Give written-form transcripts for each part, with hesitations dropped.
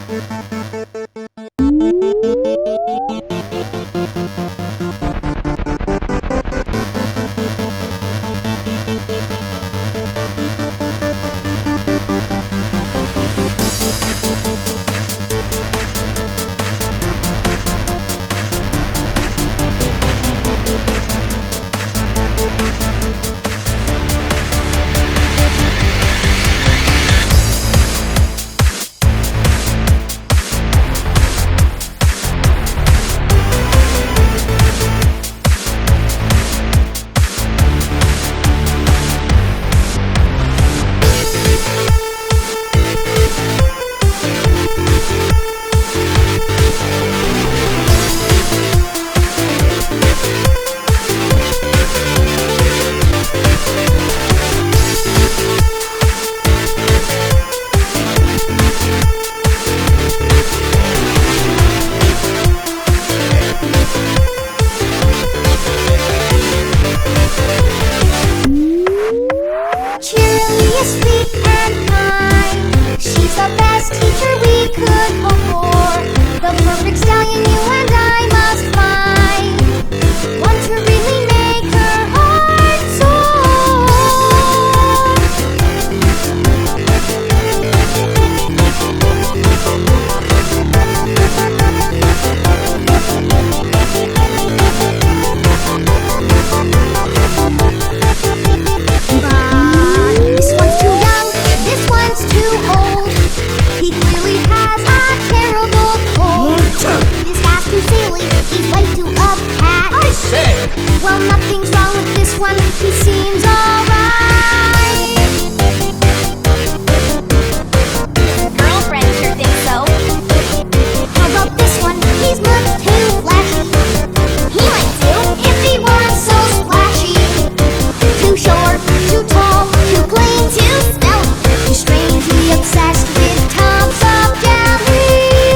Well, nothing's wrong with this one, he seems alright. Girlfriend sure thinks so. How about this one? He's much too flashy. He might too, if he weren't so splashy. Too short, too tall, too plain, too stealthy. He's strangely obsessed with tubs of jelly.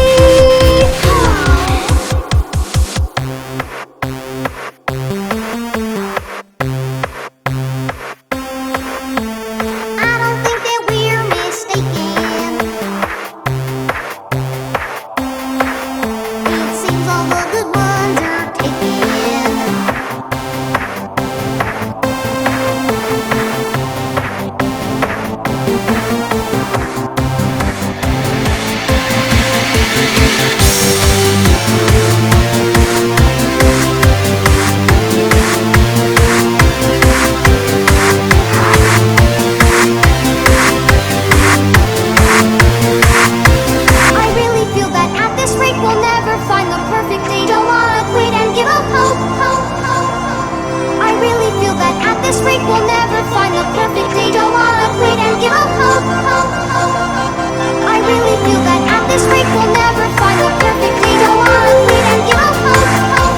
We'll never find the perfect day. Don't wanna quit and give up hope. I really feel that at this rate we'll never find the perfect day. Don't wanna quit and give up hope.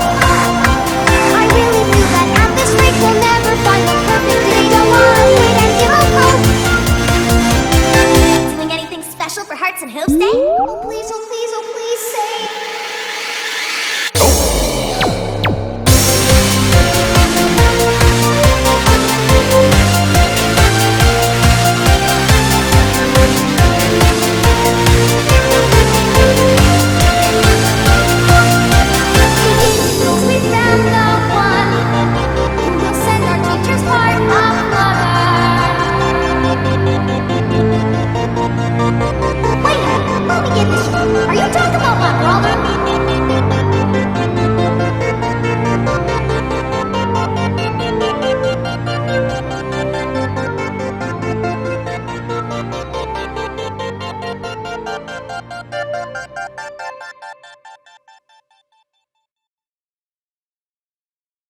I really feel that at this rate we'll never find the perfect day. Don't wanna quit and give up hope. Doing anything special for Hearts and Hopes Day? Oh please, oh please, oh please say. Are you talking about my brother?